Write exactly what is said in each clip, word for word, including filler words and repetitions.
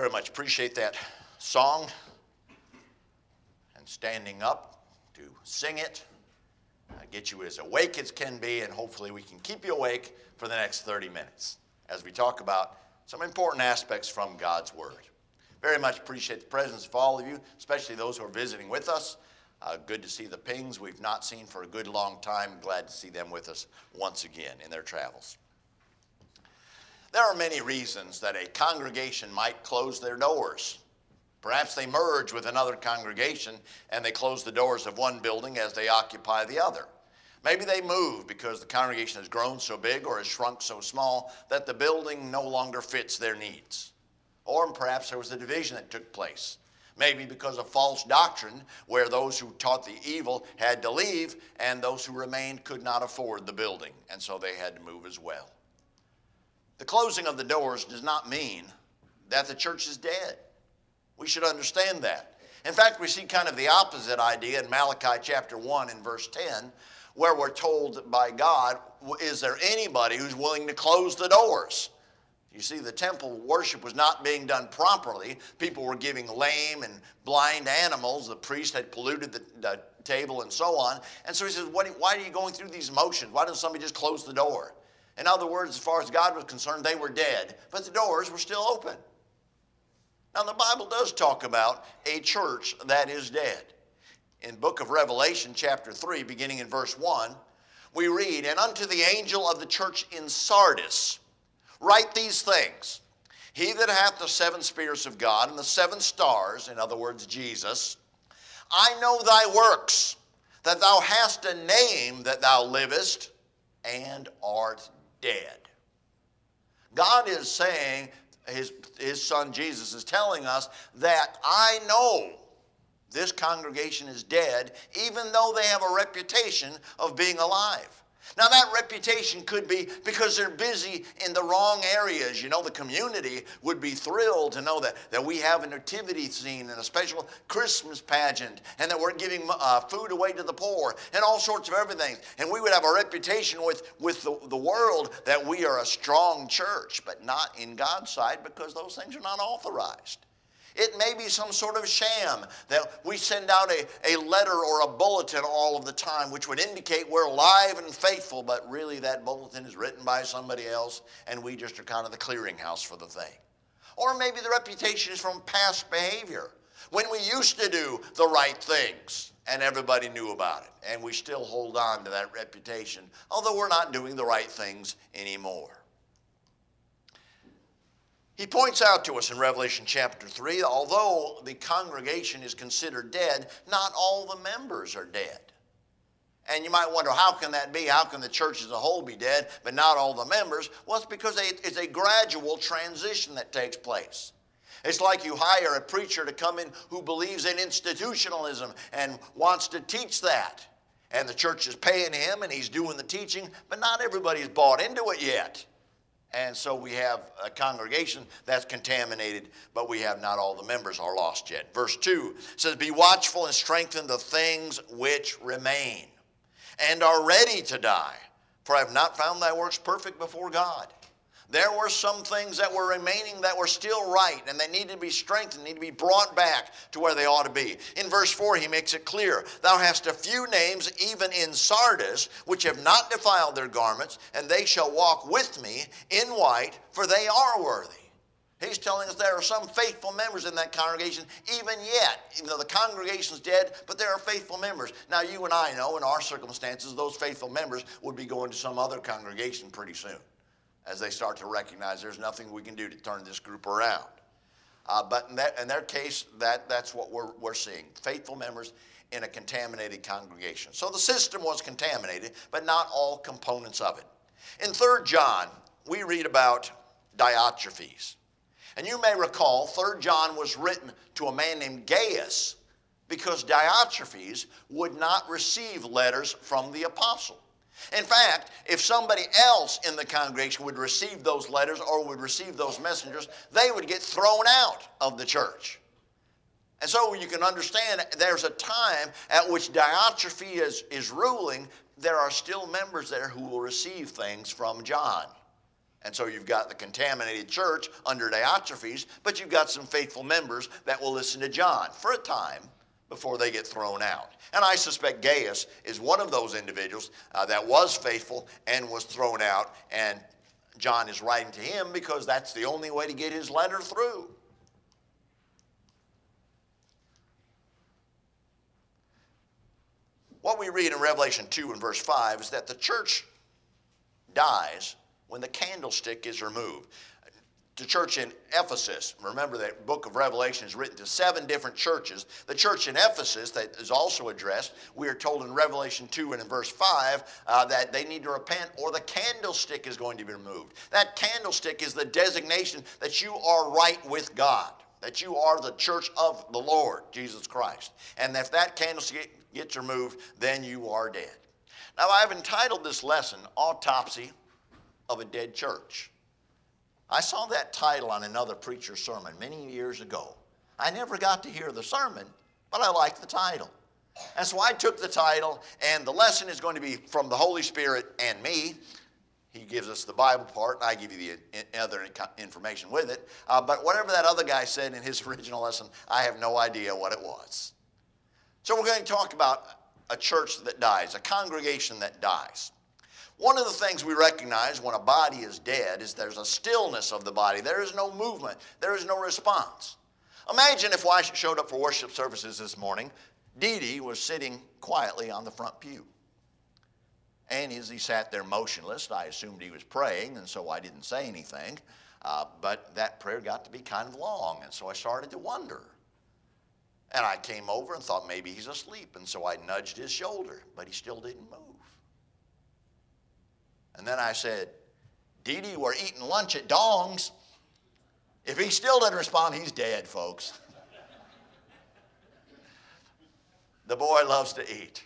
Very much appreciate that song and standing up to sing it. Uh, get you as awake as can be, and hopefully we can keep you awake for the next thirty minutes as we talk about some important aspects from God's Word. Very much appreciate the presence of all of you, especially those who are visiting with us. Uh, good to see the Pings we've not seen for a good long time. Glad to see them with us once again in their travels. There are many reasons that a congregation might close their doors. Perhaps they merge with another congregation and they close the doors of one building as they occupy the other. Maybe they move because the congregation has grown so big or has shrunk so small that the building no longer fits their needs. Or perhaps there was a division that took place. Maybe because of false doctrine where those who taught the evil had to leave and those who remained could not afford the building, and so they had to move as well. The closing of the doors does not mean that the church is dead. We should understand that. In fact, we see kind of the opposite idea in Malachi chapter one and verse ten, where we're told by God, is there anybody who's willing to close the doors? You see, the temple worship was not being done properly. People were giving lame and blind animals. The priest had polluted the, the table and so on. And so he says, what, why are you going through these motions? Why doesn't somebody just close the door? In other words, as far as God was concerned, they were dead, but the doors were still open. Now, the Bible does talk about a church that is dead. In the book of Revelation, chapter three, beginning in verse one, we read, "And unto the angel of the church in Sardis write these things. He that hath the seven spirits of God and the seven stars," in other words, Jesus, "I know thy works, that thou hast a name that thou livest and art dead." God is saying, his, his son Jesus is telling us that I know this congregation is dead, even though they have a reputation of being alive. Now, that reputation could be because they're busy in the wrong areas. You know, the community would be thrilled to know that, that we have a nativity scene and a special Christmas pageant and that we're giving uh, food away to the poor and all sorts of everything. And we would have a reputation with, with the, the world that we are a strong church, but not in God's sight because those things are not authorized. It may be some sort of sham that we send out a, a letter or a bulletin all of the time which would indicate we're alive and faithful, but really that bulletin is written by somebody else and we just are kind of the clearinghouse for the thing. Or maybe the reputation is from past behavior, when we used to do the right things and everybody knew about it, and we still hold on to that reputation, although we're not doing the right things anymore. He points out to us in Revelation chapter three, although the congregation is considered dead, not all the members are dead. And you might wonder, how can that be? How can the church as a whole be dead, but not all the members? Well, it's because it's a gradual transition that takes place. It's like you hire a preacher to come in who believes in institutionalism and wants to teach that. And the church is paying him and he's doing the teaching, but not everybody's bought into it yet. And so we have a congregation that's contaminated, but we have not all the members are lost yet. Verse two says, "Be watchful and strengthen the things which remain, and are ready to die. For I have not found thy works perfect before God." There were some things that were remaining that were still right, and they need to be strengthened, need to be brought back to where they ought to be. In verse four, he makes it clear, "Thou hast a few names even in Sardis, which have not defiled their garments, and they shall walk with me in white, for they are worthy." He's telling us there are some faithful members in that congregation even yet. Even though the congregation's dead, but there are faithful members. Now, you and I know in our circumstances, those faithful members would be going to some other congregation pretty soon, as they start to recognize there's nothing we can do to turn this group around. Uh, but in, that, in their case, that, that's what we're, we're seeing. Faithful members in a contaminated congregation. So the system was contaminated, but not all components of it. In Third John, we read about Diotrephes. And you may recall, Third John was written to a man named Gaius because Diotrephes would not receive letters from the apostle. In fact, if somebody else in the congregation would receive those letters or would receive those messengers, they would get thrown out of the church. And so you can understand there's a time at which Diotrephes is, is ruling. There are still members there who will receive things from John. And so you've got the contaminated church under Diotrephes, but you've got some faithful members that will listen to John for a time before they get thrown out. And I suspect Gaius is one of those individuals uh, that was faithful and was thrown out, and John is writing to him because that's the only way to get his letter through. What we read in Revelation two and verse five is that the church dies when the candlestick is removed. The church in Ephesus, remember that book of Revelation is written to seven different churches. The church in Ephesus that is also addressed, we are told in Revelation two and in verse five uh, that they need to repent or the candlestick is going to be removed. That candlestick is the designation that you are right with God, that you are the church of the Lord, Jesus Christ. And if that candlestick gets removed, then you are dead. Now I've entitled this lesson, Autopsy of a Dead Church. I saw that title on another preacher's sermon many years ago. I never got to hear the sermon, but I liked the title. And so I took the title, and the lesson is going to be from the Holy Spirit and me. He gives us the Bible part, and I give you the other information with it. Uh, but whatever that other guy said in his original lesson, I have no idea what it was. So we're going to talk about a church that dies, a congregation that dies. One of the things we recognize when a body is dead is there's a stillness of the body. There is no movement. There is no response. Imagine if I showed up for worship services this morning, Dee Dee was sitting quietly on the front pew. And as he sat there motionless, I assumed he was praying, and so I didn't say anything. Uh, but that prayer got to be kind of long, and so I started to wonder. And I came over and thought maybe he's asleep, and so I nudged his shoulder, but he still didn't move. And then I said, Dee Dee, we're eating lunch at Dong's. If he still doesn't respond, he's dead, folks. The boy loves to eat.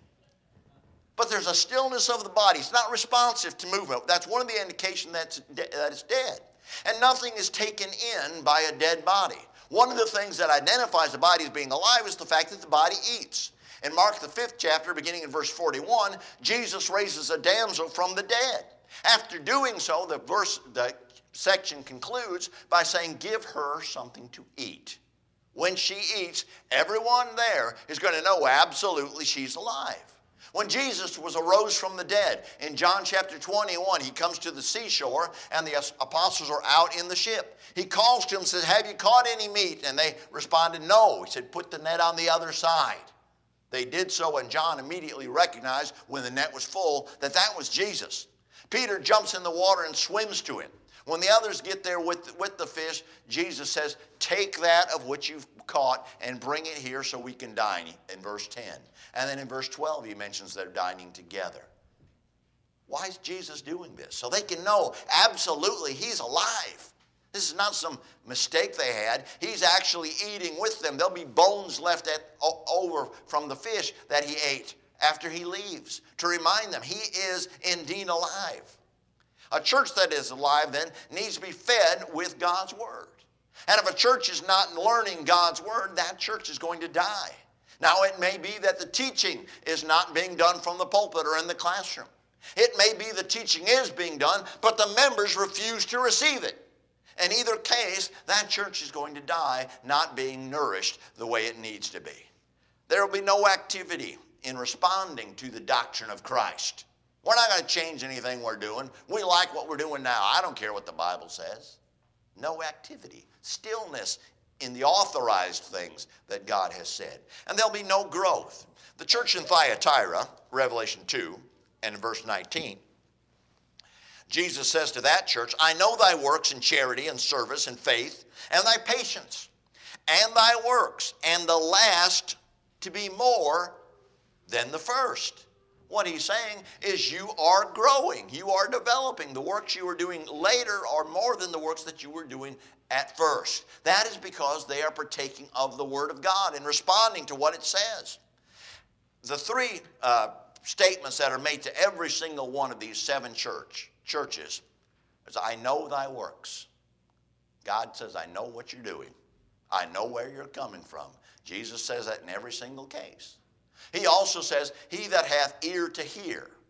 But there's a stillness of the body. It's not responsive to movement. That's one of the indications that it's dead. And nothing is taken in by a dead body. One of the things that identifies the body as being alive is the fact that the body eats. In Mark the fifth chapter, beginning in verse forty-one, Jesus raises a damsel from the dead. After doing so, the verse, the section concludes by saying, give her something to eat. When she eats, everyone there is going to know absolutely she's alive. When Jesus was arose from the dead, in John chapter twenty-one, he comes to the seashore and the apostles are out in the ship. He calls to them and says, have you caught any meat? And they responded, no. He said, put the net on the other side. They did so, and John immediately recognized when the net was full that that was Jesus. Peter jumps in the water and swims to him. When the others get there with, with the fish, Jesus says, take that of which you've caught and bring it here so we can dine, in verse ten. And then in verse twelve, he mentions they're dining together. Why is Jesus doing this? So they can know absolutely he's alive. This is not some mistake they had. He's actually eating with them. There'll be bones left at, over from the fish that he ate after he leaves to remind them he is indeed alive. A church that is alive then needs to be fed with God's word. And if a church is not learning God's word, that church is going to die. Now it may be that the teaching is not being done from the pulpit or in the classroom. It may be the teaching is being done, but the members refuse to receive it. In either case, that church is going to die not being nourished the way it needs to be. There will be no activity in responding to the doctrine of Christ. We're not going to change anything we're doing. We like what we're doing now. I don't care what the Bible says. No activity. Stillness in the authorized things that God has said. And there'll be no growth. The church in Thyatira, Revelation two, and in verse nineteen, Jesus says to that church, I know thy works in charity and service and faith and thy patience and thy works, and the last to be more than the first. What he's saying is you are growing. You are developing. The works you are doing later are more than the works that you were doing at first. That is because they are partaking of the Word of God and responding to what it says. The three uh, statements that are made to every single one of these seven church churches is, I know thy works. God says, I know what you're doing. I know where you're coming from. Jesus says that in every single case. He also says, he that hath ear to hear.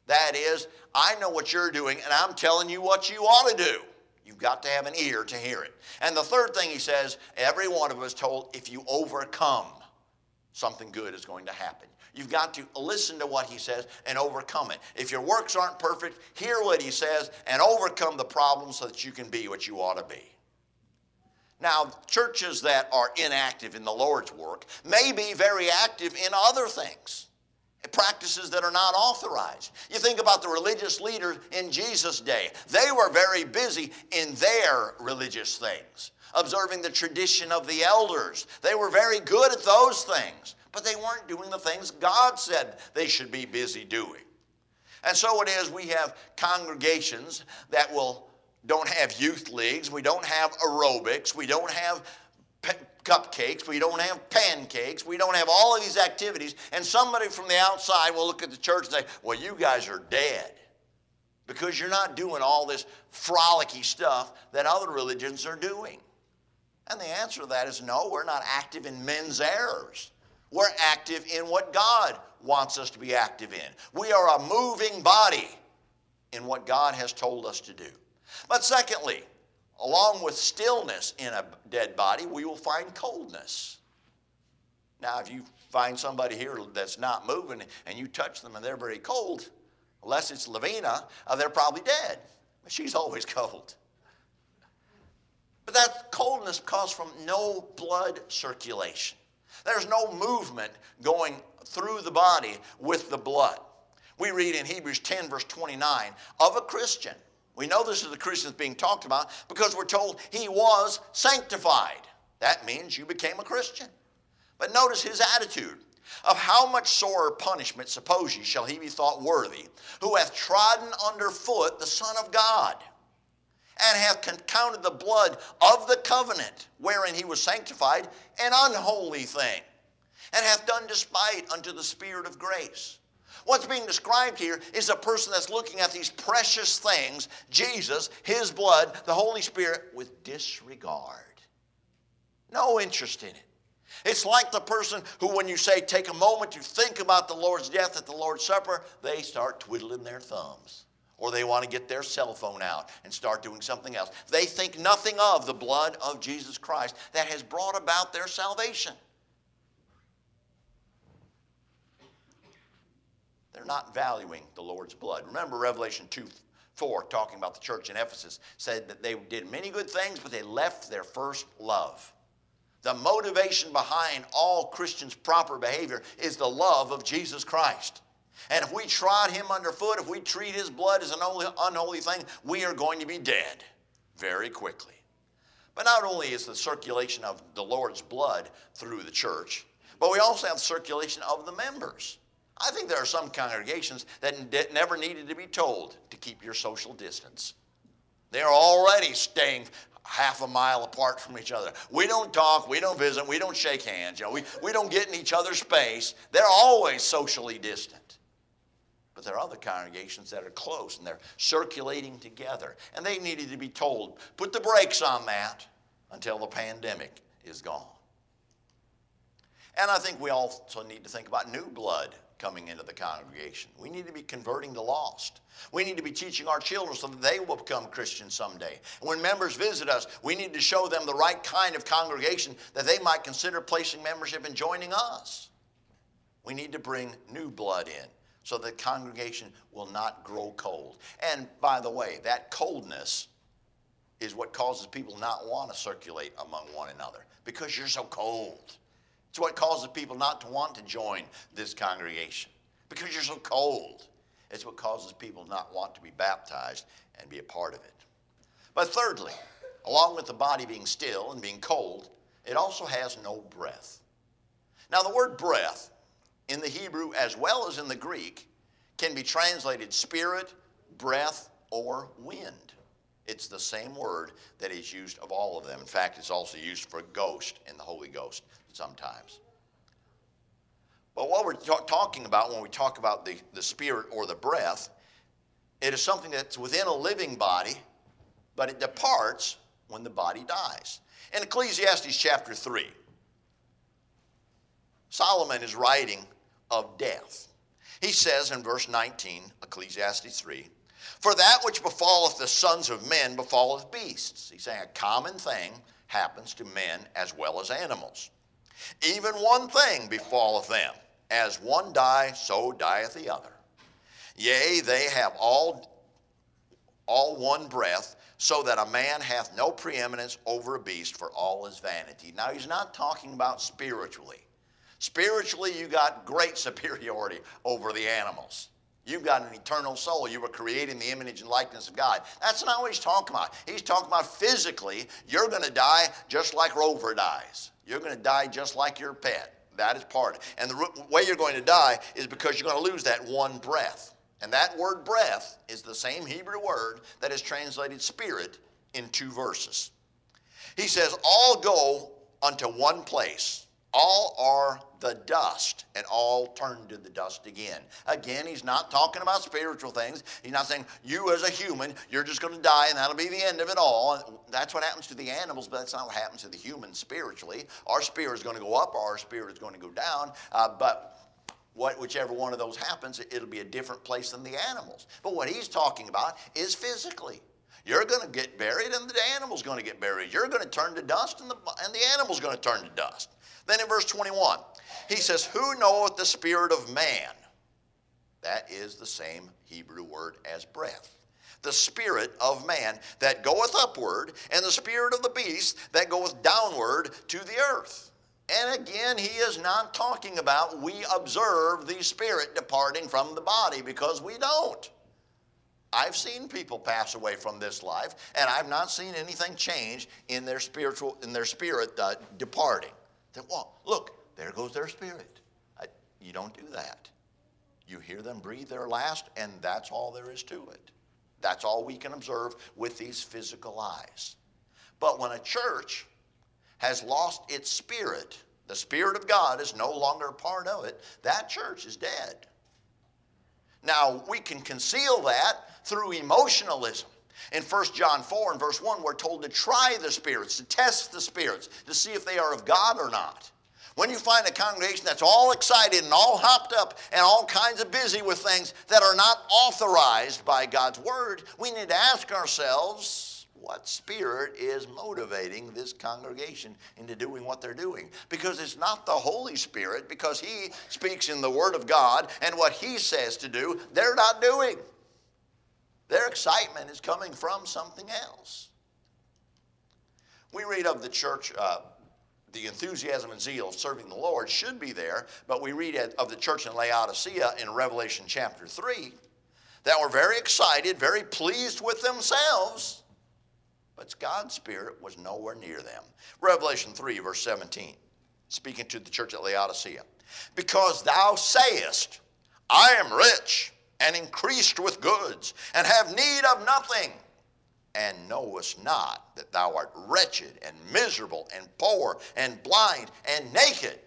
That is, I know what you're doing, and I'm telling you what you ought to do. You've got to have an ear to hear it. And the third thing he says, every one of us told, if you overcome, something good is going to happen. You've got to listen to what he says and overcome it. If your works aren't perfect, hear what he says and overcome the problems so that you can be what you ought to be. Now, churches that are inactive in the Lord's work may be very active in other things, practices that are not authorized. You think about the religious leaders in Jesus' day. They were very busy in their religious things, observing the tradition of the elders. They were very good at those things, but they weren't doing the things God said they should be busy doing. And so it is, we have congregations that will don't have youth leagues, we don't have aerobics, we don't have cupcakes, we don't have pancakes, we don't have all of these activities, and somebody from the outside will look at the church and say, well, you guys are dead because you're not doing all this frolicky stuff that other religions are doing. And the answer to that is no, we're not active in men's errors. We're active in what God wants us to be active in. We are a moving body in what God has told us to do. But secondly, along with stillness in a dead body, we will find coldness. Now, if you find somebody here that's not moving and you touch them and they're very cold, unless it's Lavina, uh, they're probably dead. She's always cold. But that coldness comes from no blood circulation. There's no movement going through the body with the blood. We read in Hebrews ten, verse twenty-nine, of a Christian. We know this is the Christian being talked about because we're told he was sanctified. That means you became a Christian. But notice his attitude. Of how much sorer punishment, suppose ye, shall he be thought worthy, who hath trodden under foot the Son of God, and hath counted the blood of the covenant, wherein he was sanctified, an unholy thing, and hath done despite unto the Spirit of grace. What's being described here is a person that's looking at these precious things, Jesus, his blood, the Holy Spirit, with disregard. No interest in it. It's like the person who, when you say take a moment to think about the Lord's death at the Lord's Supper, they start twiddling their thumbs. Or they want to get their cell phone out and start doing something else. They think nothing of the blood of Jesus Christ that has brought about their salvation. They're not valuing the Lord's blood. Remember Revelation two four, talking about the church in Ephesus, said that they did many good things, but they left their first love. The motivation behind all Christians' proper behavior is the love of Jesus Christ. And if we trod him underfoot, if we treat his blood as an unholy thing, we are going to be dead very quickly. But not only is the circulation of the Lord's blood through the church, but we also have circulation of the members. I think there are some congregations that never needed to be told to keep your social distance. They're already staying half a mile apart from each other. We don't talk, we don't visit, we don't shake hands. You know, we, we don't get in each other's space. They're always socially distant. But there are other congregations that are close and they're circulating together. And they needed to be told, put the brakes on that until the pandemic is gone. And I think we also need to think about new blood coming into the congregation. We need to be converting the lost. We need to be teaching our children so that they will become Christians someday. And when members visit us, we need to show them the right kind of congregation that they might consider placing membership and joining us. We need to bring new blood in so the congregation will not grow cold. And by the way, that coldness is what causes people not want to circulate among one another because you're so cold. It's what causes people not to want to join this congregation because you're so cold. It's what causes people not want to be baptized and be a part of it. But thirdly, along with the body being still and being cold, it also has no breath. Now the word breath in the Hebrew as well as in the Greek can be translated spirit, breath, or wind. It's the same word that is used of all of them. In fact, it's also used for ghost in the Holy Ghost sometimes. But what we're ta- talking about when we talk about the, the spirit or the breath, it is something that's within a living body, but it departs when the body dies. In Ecclesiastes chapter three, Solomon is writing of death. He says in verse nineteen, Ecclesiastes three, for that which befalleth the sons of men befalleth beasts. He's saying a common thing happens to men as well as animals. Even one thing befalleth them. As one die, so dieth the other. Yea, they have all, all one breath, so that a man hath no preeminence over a beast, for all is vanity. Now, he's not talking about spiritually. Spiritually, you got great superiority over the animals. You've got an eternal soul. You were created in the image and likeness of God. That's not what he's talking about. He's talking about physically, you're going to die just like Rover dies. You're going to die just like your pet. That is part of it. And the way you're going to die is because you're going to lose that one breath. And that word breath is the same Hebrew word that is translated spirit in two verses. He says, all go unto one place. All are the dust, and all turn to the dust again. Again, he's not talking about spiritual things. He's not saying you as a human, you're just going to die and that'll be the end of it all. That's what happens to the animals, but that's not what happens to the human spiritually. Our spirit is going to go up or our spirit is going to go down, uh, but what, whichever one of those happens, it'll be a different place than the animals. But what he's talking about is physically. You're going to get buried and the animal's going to get buried. You're going to turn to dust and the, and the animal's going to turn to dust. Then in verse twenty-one, he says, who knoweth the spirit of man? That is the same Hebrew word as breath. The spirit of man that goeth upward, and the spirit of the beast that goeth downward to the earth. And again, he is not talking about we observe the spirit departing from the body, because we don't. I've seen people pass away from this life, and I've not seen anything change in their spiritual, in their spirit uh, departing. That, well, look, there goes their spirit. I, you don't do that. You hear them breathe their last, and that's all there is to it. That's all we can observe with these physical eyes. But when a church has lost its spirit, the Spirit of God is no longer a part of it, that church is dead. Now, we can conceal that through emotionalism. In First John four and verse one, we're told to try the spirits, to test the spirits, to see if they are of God or not. When you find a congregation that's all excited and all hopped up and all kinds of busy with things that are not authorized by God's Word, we need to ask ourselves, what spirit is motivating this congregation into doing what they're doing? Because it's not the Holy Spirit, because He speaks in the Word of God, and what He says to do, they're not doing. Their excitement is coming from something else. We read of the church, uh, the enthusiasm and zeal of serving the Lord should be there, but we read of the church in Laodicea in Revelation chapter three that were very excited, very pleased with themselves, but God's Spirit was nowhere near them. Revelation three, verse seventeen, speaking to the church at Laodicea. Because thou sayest, I am rich, and increased with goods, and have need of nothing, and knowest not that thou art wretched, and miserable, and poor, and blind, and naked.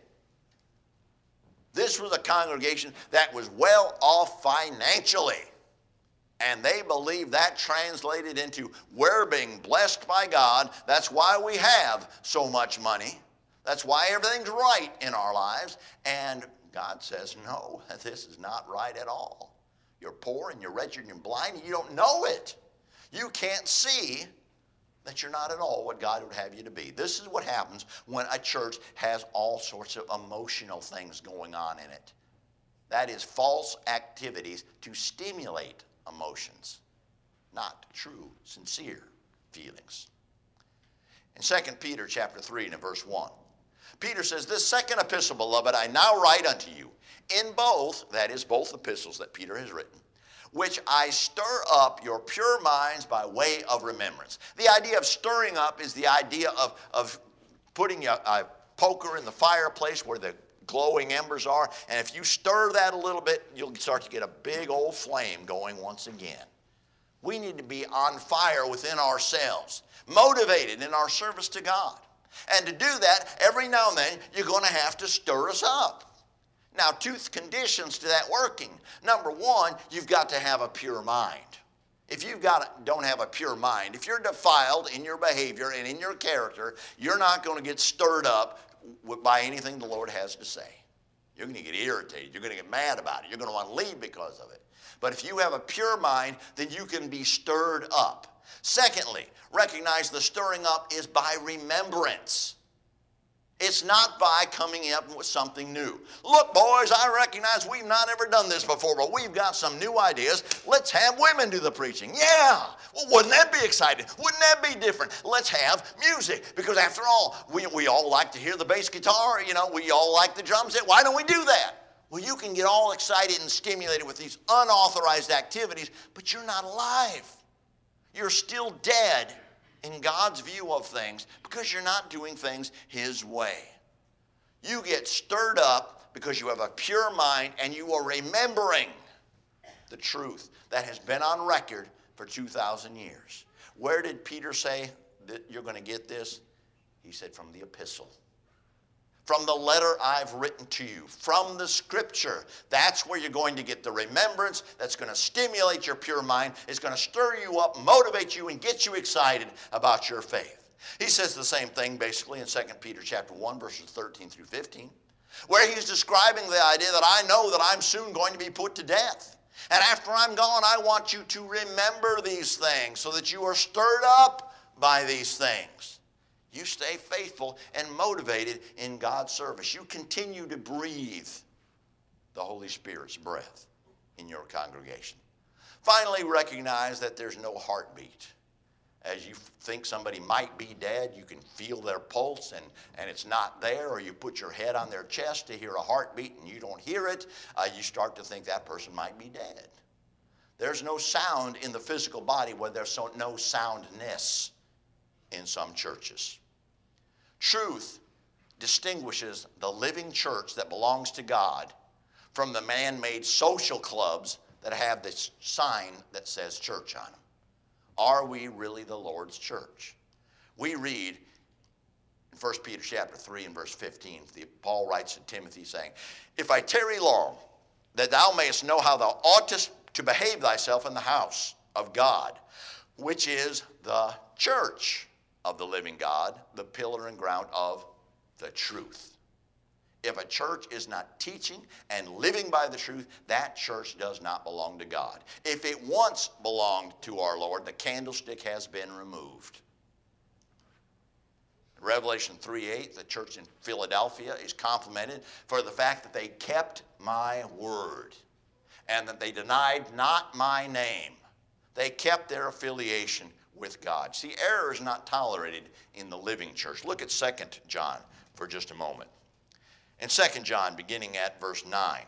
This was a congregation that was well off financially. And they believed that translated into, we're being blessed by God. That's why we have so much money. That's why everything's right in our lives. And God says, no, this is not right at all. You're poor and you're wretched and you're blind and you don't know it. You can't see that you're not at all what God would have you to be. This is what happens when a church has all sorts of emotional things going on in it. That is false activities to stimulate emotions, not true, sincere feelings. In Second Peter chapter three and in verse one, Peter says, this second epistle, beloved, I now write unto you, in both, that is, both epistles that Peter has written, which I stir up your pure minds by way of remembrance. The idea of stirring up is the idea of, of putting a, a poker in the fireplace where the glowing embers are, and if you stir that a little bit, you'll start to get a big old flame going once again. We need to be on fire within ourselves, motivated in our service to God. And to do that, every now and then, you're going to have to stir us up. Now, two conditions to that working. Number one, you've got to have a pure mind. If you got don't have a pure mind, if you're defiled in your behavior and in your character, you're not going to get stirred up by anything the Lord has to say. You're going to get irritated. You're going to get mad about it. You're going to want to leave because of it. But if you have a pure mind, then you can be stirred up. Secondly, recognize the stirring up is by remembrance. It's not by coming up with something new. Look, boys, I recognize we've not ever done this before, but we've got some new ideas. Let's have women do the preaching. Yeah, well, wouldn't that be exciting? Wouldn't that be different? Let's have music, because after all, we, we all like to hear the bass guitar. You know, we all like the drum set. Why don't we do that? Well, you can get all excited and stimulated with these unauthorized activities, but you're not alive. You're still dead in God's view of things because you're not doing things His way. You get stirred up because you have a pure mind and you are remembering the truth that has been on record for two thousand years. Where did Peter say that you're going to get this? He said from the epistle. From the letter I've written to you, from the scripture. That's where you're going to get the remembrance that's going to stimulate your pure mind. It's going to stir you up, motivate you, and get you excited about your faith. He says the same thing basically in Second Peter chapter one, verses thirteen through fifteen, where he's describing the idea that I know that I'm soon going to be put to death. And after I'm gone, I want you to remember these things so that you are stirred up by these things. You stay faithful and motivated in God's service. You continue to breathe the Holy Spirit's breath in your congregation. Finally, recognize that there's no heartbeat. As you think somebody might be dead, you can feel their pulse and, and it's not there, or you put your head on their chest to hear a heartbeat and you don't hear it, uh, you start to think that person might be dead. There's no sound in the physical body where there's so, no soundness in some churches. Truth distinguishes the living church that belongs to God from the man-made social clubs that have this sign that says church on them. Are we really the Lord's church? We read in First Peter chapter three and verse fifteen, the, Paul writes to Timothy saying, if I tarry long, that thou mayest know how thou oughtest to behave thyself in the house of God, which is the church of the living God, the pillar and ground of the truth. If a church is not teaching and living by the truth, that church does not belong to God. If it once belonged to our Lord, the candlestick has been removed. In Revelation three eight, the church in Philadelphia is complimented for the fact that they kept my word and that they denied not my name. They kept their affiliation with God. See, error is not tolerated in the living church. Look at Second John for just a moment. In Second John, beginning at verse nine,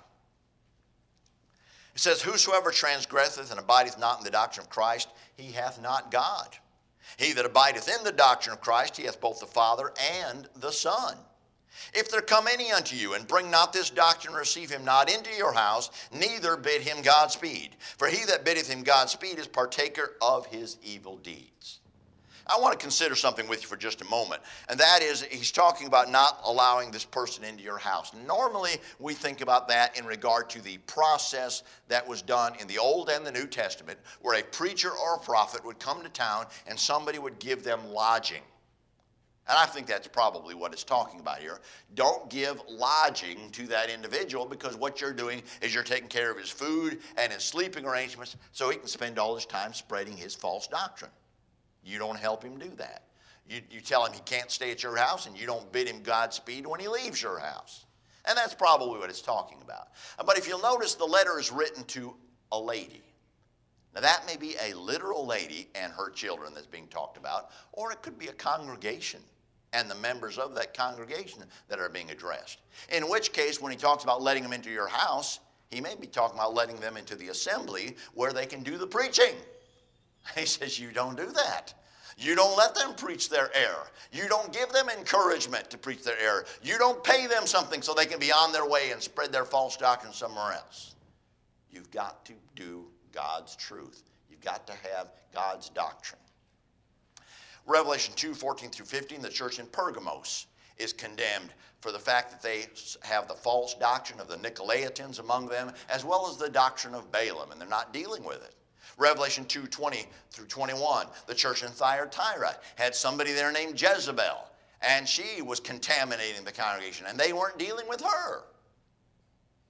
it says, whosoever transgresseth and abideth not in the doctrine of Christ, he hath not God. He that abideth in the doctrine of Christ, he hath both the Father and the Son. If there come any unto you, and bring not this doctrine, receive him not into your house, neither bid him Godspeed. For he that biddeth him Godspeed is partaker of his evil deeds. I want to consider something with you for just a moment, and that is he's talking about not allowing this person into your house. Normally, we think about that in regard to the process that was done in the Old and the New Testament, where a preacher or a prophet would come to town and somebody would give them lodging. And I think that's probably what it's talking about here. Don't give lodging to that individual, because what you're doing is you're taking care of his food and his sleeping arrangements so he can spend all his time spreading his false doctrine. You don't help him do that. You, you tell him he can't stay at your house, and you don't bid him Godspeed when he leaves your house. And that's probably what it's talking about. But if you'll notice, the letter is written to a lady. Now, that may be a literal lady and her children that's being talked about, or it could be a congregation and the members of that congregation that are being addressed. In which case, when he talks about letting them into your house, he may be talking about letting them into the assembly where they can do the preaching. He says, you don't do that. You don't let them preach their error. You don't give them encouragement to preach their error. You don't pay them something so they can be on their way and spread their false doctrine somewhere else. You've got to do God's truth. You've got to have God's doctrine. Revelation two, fourteen through fifteen, the church in Pergamos is condemned for the fact that they have the false doctrine of the Nicolaitans among them, as well as the doctrine of Balaam, and they're not dealing with it. Revelation two, twenty through twenty-one, the church in Thyatira had somebody there named Jezebel, and she was contaminating the congregation, and they weren't dealing with her.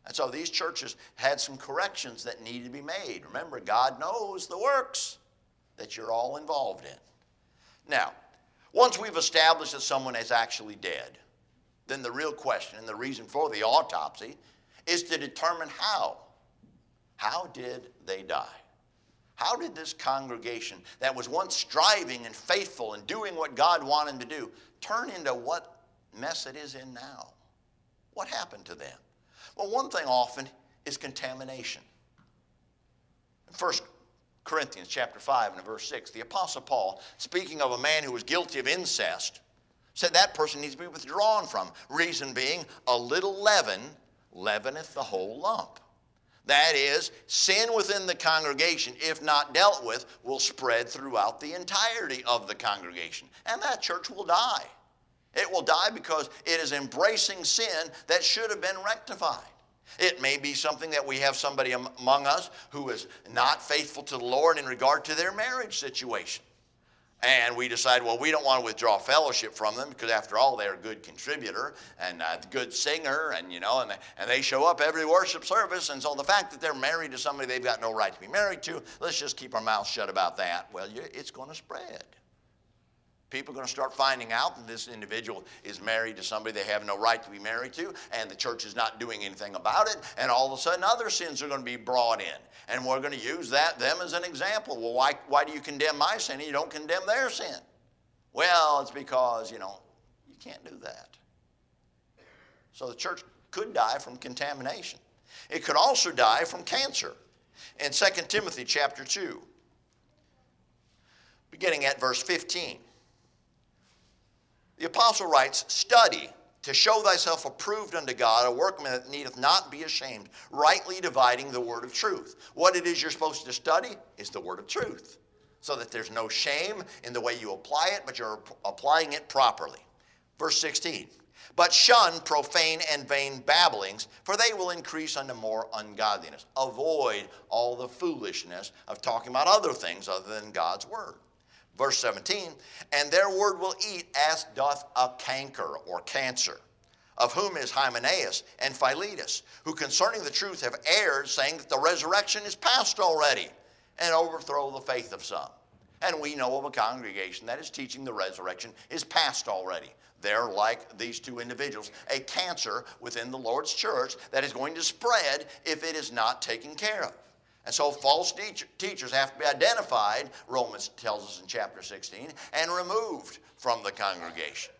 And so these churches had some corrections that needed to be made. Remember, God knows the works that you're all involved in. Now, once we've established that someone is actually dead, then the real question and the reason for the autopsy is to determine how. How did they die? How did this congregation that was once striving and faithful and doing what God wanted them to do turn into what mess it is in now? What happened to them? Well, one thing often is contamination. In First Corinthians chapter five and verse six, the Apostle Paul, speaking of a man who was guilty of incest, said that person needs to be withdrawn from. Reason being, a little leaven leaveneth the whole lump. That is, sin within the congregation, if not dealt with, will spread throughout the entirety of the congregation. And that church will die. It will die because it is embracing sin that should have been rectified. It may be something that we have somebody among us who is not faithful to the Lord in regard to their marriage situation. And we decide, well, we don't want to withdraw fellowship from them because, after all, they're a good contributor and a good singer, and you know, and they, and they show up every worship service. And so the fact that they're married to somebody they've got no right to be married to, let's just keep our mouths shut about that. Well, it's going to spread. People are going to start finding out that this individual is married to somebody they have no right to be married to, and the church is not doing anything about it, and all of a sudden other sins are going to be brought in. And we're going to use that them as an example. Well, why, why do you condemn my sin and you don't condemn their sin? Well, it's because, you know, you can't do that. So the church could die from contamination. It could also die from cancer. In Second Timothy chapter two, beginning at verse fifteen, the apostle writes, "Study to show thyself approved unto God, a workman that needeth not be ashamed, rightly dividing the word of truth." What it is you're supposed to study is the word of truth, so that there's no shame in the way you apply it, but you're applying it properly. Verse sixteen, "But shun profane and vain babblings, for they will increase unto more ungodliness." Avoid all the foolishness of talking about other things other than God's word. Verse seventeen, "And their word will eat as doth a canker," or cancer, "of whom is Hymenaeus and Philetus, who concerning the truth have erred, saying that the resurrection is past already, and overthrow the faith of some." And we know of a congregation that is teaching the resurrection is past already. They're like these two individuals, a cancer within the Lord's church that is going to spread if it is not taken care of. And so false teacher, teachers have to be identified, Romans tells us in chapter sixteen, and removed from the congregation.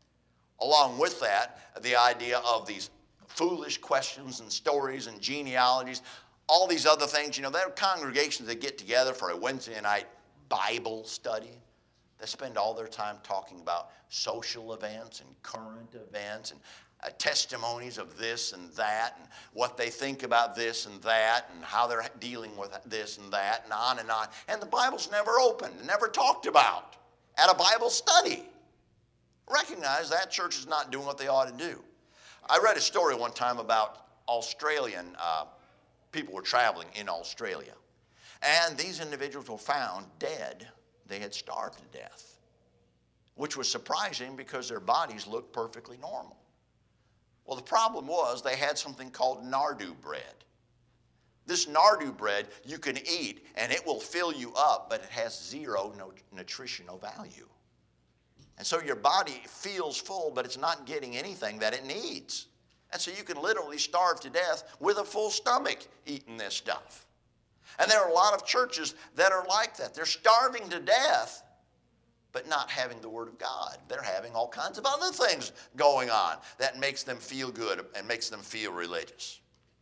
Along with that, the idea of these foolish questions and stories and genealogies, all these other things, you know, there are congregations that get together for a Wednesday night Bible study. They spend all their time talking about social events and current events and Uh, testimonies of this and that, and what they think about this and that, and how they're dealing with this and that, and on and on. And the Bible's never opened, never talked about at a Bible study. Recognize that church is not doing what they ought to do. I read a story one time about Australian uh, people were traveling in Australia, and these individuals were found dead. They had starved to death, which was surprising because their bodies looked perfectly normal. Well, the problem was they had something called Nardoo bread. This Nardoo bread you can eat, and it will fill you up, but it has zero no nutritional value. And so your body feels full, but it's not getting anything that it needs. And so you can literally starve to death with a full stomach eating this stuff. And there are a lot of churches that are like that. They're starving to death, but not having the Word of God. They're having all kinds of other things going on that makes them feel good and makes them feel religious.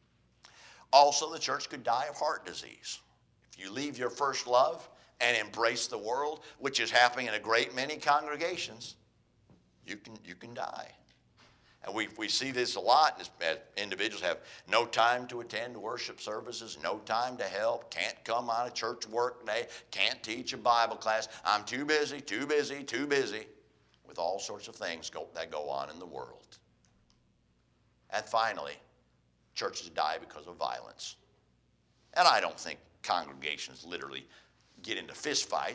Also, the church could die of heart disease. If you leave your first love and embrace the world, which is happening in a great many congregations, you can, you can die. And we, we see this a lot as individuals have no time to attend worship services, no time to help, can't come on a church work day, can't teach a Bible class. I'm too busy, too busy, too busy, with all sorts of things go, that go on in the world. And finally, churches die because of violence. And I don't think congregations literally get into fist fights.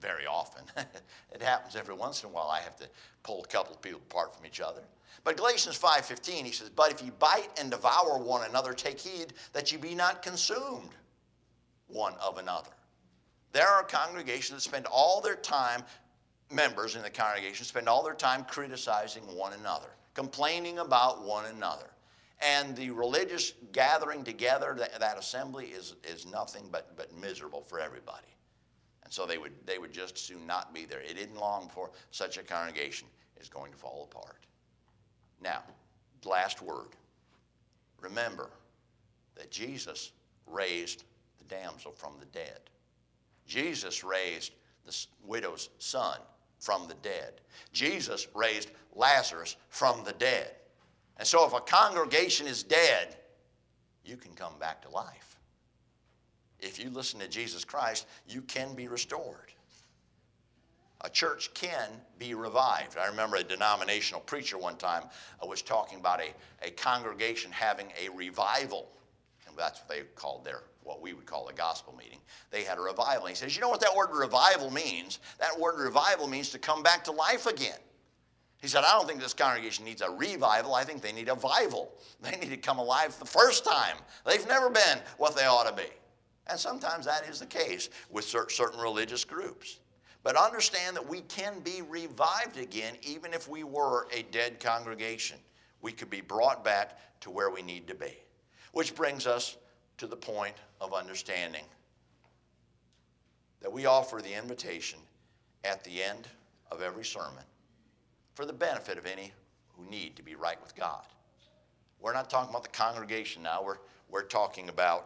very often. It happens every once in a while. I have to pull a couple of people apart from each other. But Galatians five fifteen, he says, but if you bite and devour one another, take heed that you be not consumed one of another. There are congregations that spend all their time, members in the congregation spend all their time criticizing one another, complaining about one another. And the religious gathering together, that, that assembly, is, is nothing but, but miserable for everybody. And so they would, they would just soon not be there. It isn't long before such a congregation is going to fall apart. Now, last word. Remember that Jesus raised the damsel from the dead. Jesus raised the widow's son from the dead. Jesus raised Lazarus from the dead. And so if a congregation is dead, you can come back to life. If you listen to Jesus Christ, you can be restored. A church can be revived. I remember a denominational preacher one time uh, was talking about a, a congregation having a revival. And that's what they called their, what we would call a gospel meeting. They had a revival. And he says, you know what that word revival means? That word revival means to come back to life again. He said, I don't think this congregation needs a revival. I think they need a vival. They need to come alive the first time. They've never been what they ought to be. And sometimes that is the case with certain religious groups. But understand that we can be revived again even if we were a dead congregation. We could be brought back to where we need to be. Which brings us to the point of understanding that we offer the invitation at the end of every sermon for the benefit of any who need to be right with God. We're not talking about the congregation now. We're, we're talking about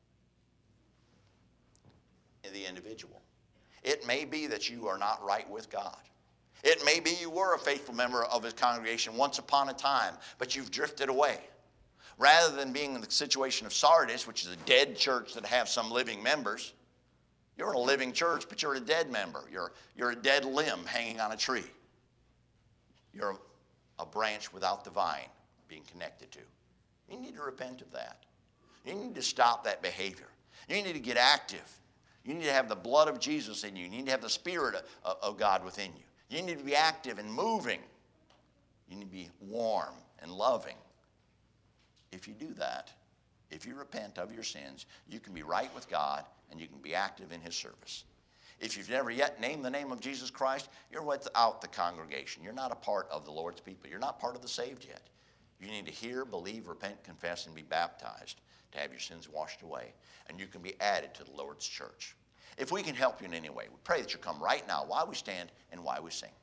the individual. It may be that you are not right with God. It may be you were a faithful member of his congregation once upon a time, but you've drifted away. Rather than being in the situation of Sardis, which is a dead church that have some living members, you're in a living church, but you're a dead member. You're, you're a dead limb hanging on a tree. You're a, a branch without the vine being connected to. You need to repent of that. You need to stop that behavior. You need to get active. You need to have the blood of Jesus in you. You need to have the Spirit of, of God within you. You need to be active and moving. You need to be warm and loving. If you do that, if you repent of your sins, you can be right with God and you can be active in his service. If you've never yet named the name of Jesus Christ, you're without the congregation. You're not a part of the Lord's people. You're not part of the saved yet. You need to hear, believe, repent, confess, and be baptized to have your sins washed away. And you can be added to the Lord's church. If we can help you in any way, we pray that you come right now while we stand and while we sing.